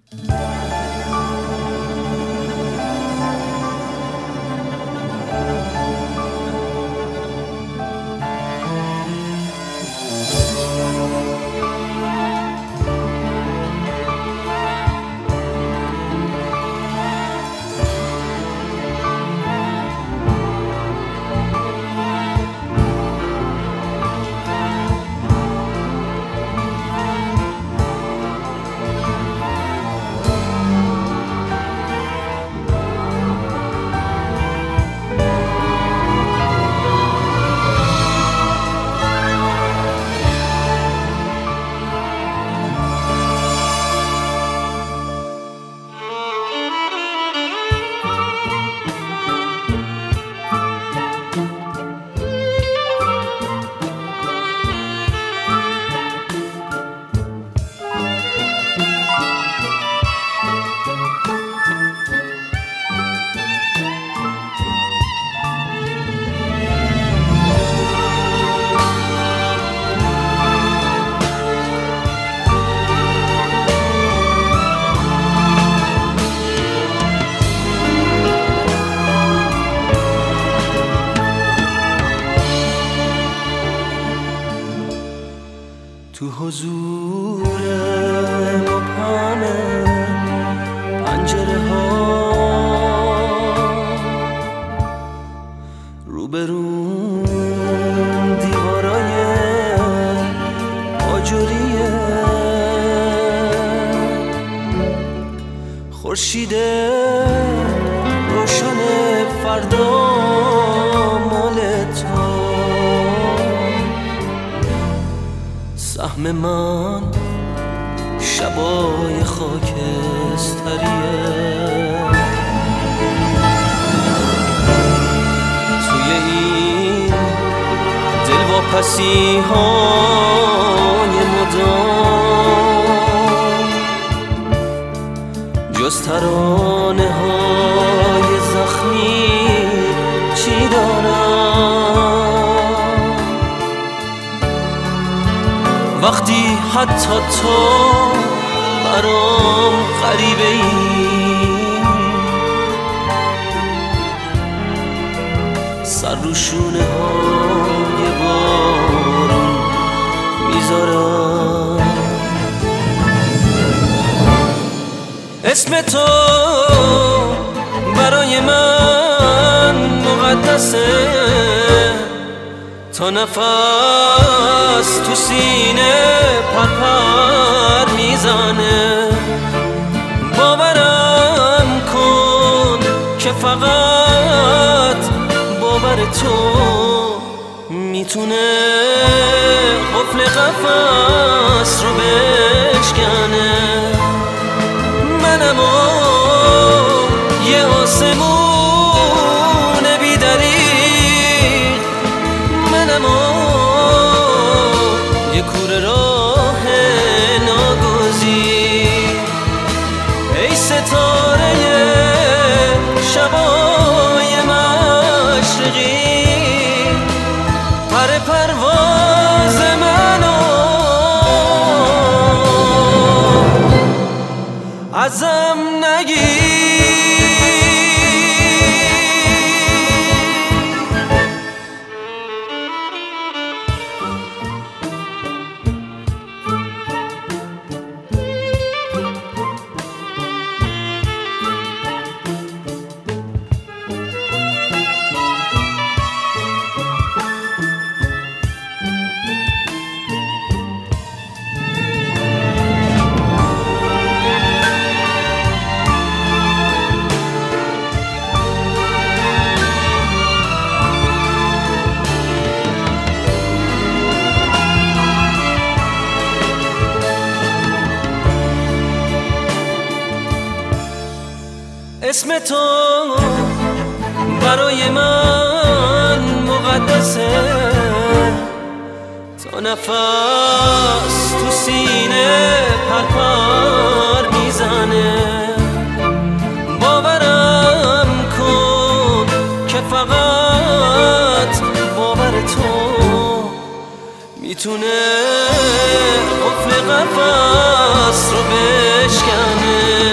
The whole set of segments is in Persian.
تو حضور مبهم پنجره ها روبرون دیوارای آجوریه، خورشید روشن فردا مال تو، سهم من شبای خاکستریه، توی این دلواپسی های مدام جز ترانه های زخمی چی دارم؟ وقتی حتی تو برام غریبه ای، سر رو شونه های بارون میذارم. اسم تو برای من مقدسه، تا نفس تو سینه پرپر میزنه. باورم کن که فقط باور تو میتونه قفل قفس رو بشکنه. منم یه آسمون بی‌دریغ، منم یه کوره راه ناگزیر. ای ستاره شبای مشرقی، پر پرواز منو ازم نگیر. اسم تو برای من مقدسه، تا نفس تو سینه پرپر میزنه. باورم کن که فقط باور تو میتونه قفل قفس رو بشکنه.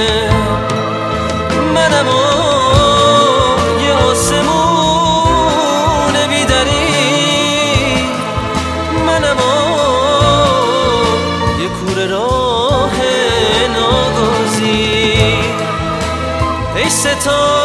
ای ستاره